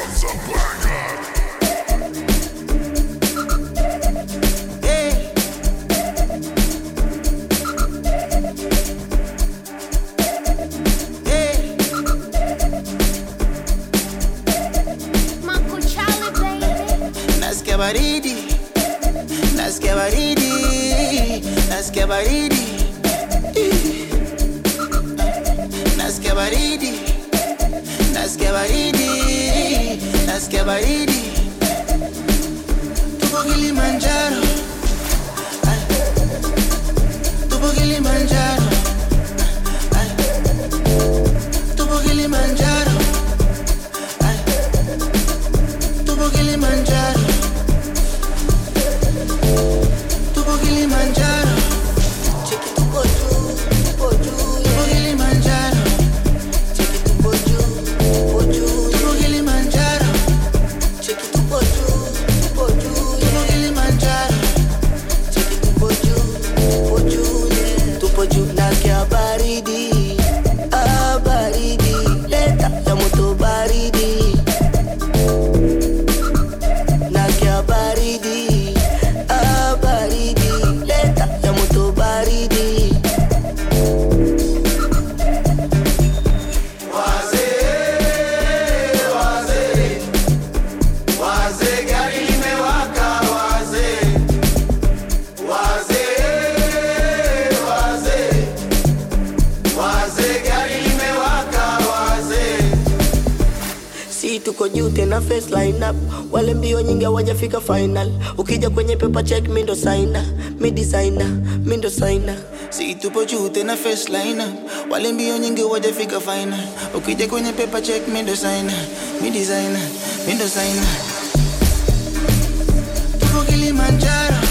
baridi, nasikia baridi, nasikia baridi, nasikia baridi, nasikia baridi, nasikia baridi. Tupo Kilimanjaro, tupo Kilimanjaro, tupo Kilimanjaro, tupo Kilimanjaro. Kilimanjaro, cheki tupo juu, tupo juu, tupo Kilimanjaro, cheki tupo juu, tupo juu, tupo Kilimanjaro, cheki tupo juu, tupo juu, tupo Kilimanjaro, cheki tupo juu, tupo juu, tupo juu. Nasikia baridi, baridi, leta ya moto baridi, nasikia baridi. Tuko juu tena face line up. Wale mbio nyingi hawajafika final. Ukija kwenye paper check mi ndo signer, mi designer, mi ndo signer. Si tupo juu tena face line up. Wale mbio nyingi hawajafika final. Ukija kwenye paper check mi ndo signer, mi designer, mi ndo signer. Tupo Kilimanjaro,